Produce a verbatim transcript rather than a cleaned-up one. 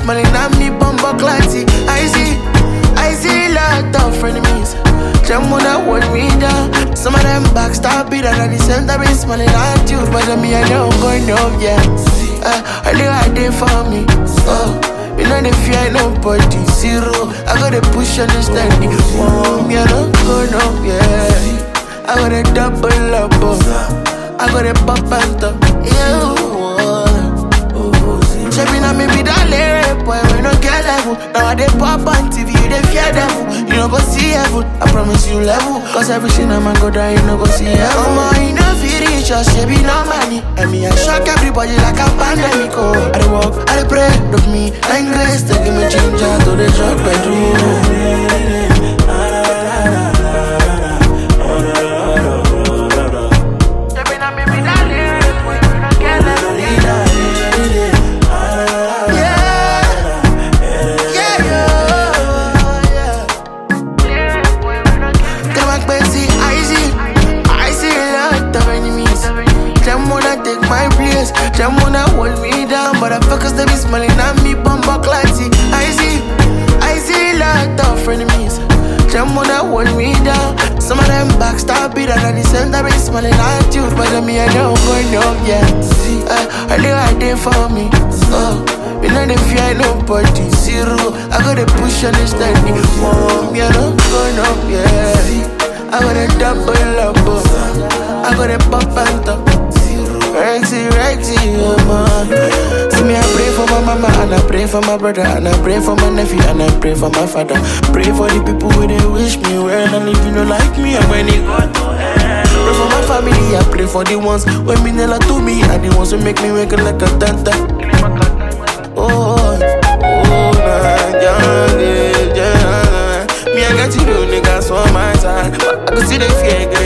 smiling at me, bumbo classy. I see, I see a lot of frenemies. Them wanna hold me down. Some of them backstab it, and at the center be smiling at you. But me, I don't go no, yeah. Uh, I know I did for me. Oh, you know the fear nobody zero. I gotta push understanding. Oh, me, I don't go no, yeah. I gotta double up. Oh. I gotta pop and top. Yeah. Checking on me be that lyric, boy, we no get level. Now I dey pop on T V, you dey fear devil. You no go see heaven, I promise you level. Cause everything I'm go down, you no go see heaven. Come on, you know feel rich, just she be no money. And me, I shock everybody like a pandemic. Oh, I dey walk, I dey pray, look me, like grace, to give me ginger to the drug bedroom. Them wanna hold me down, but I focus they be smiling at me, bumbo classy. I see, I see a lot of frenemies. Them wanna hold me down. Some of them backstab it, and at the center be smiling at you. But me, I don't go no, yeah. Uh, I know I did for me. Oh, you know the fear nobody zero. I gotta push understanding. Oh, me, I don't go no, yeah. I gotta double up. Oh. I gotta pop and top. Rexy, Rexy, oh man. See me, I pray for my mama, and I pray for my brother, and I pray for my nephew, and I pray for my father. Pray for the people who they wish me well, and if you don't like me, I'm when they go to hell. Pray for my family, I pray for the ones when me never to me, and the ones who make me wake up like a tanta. Oh, oh, nah, yeah, yeah, yeah. Me, I got you, niggas on my side, but I can see the fear.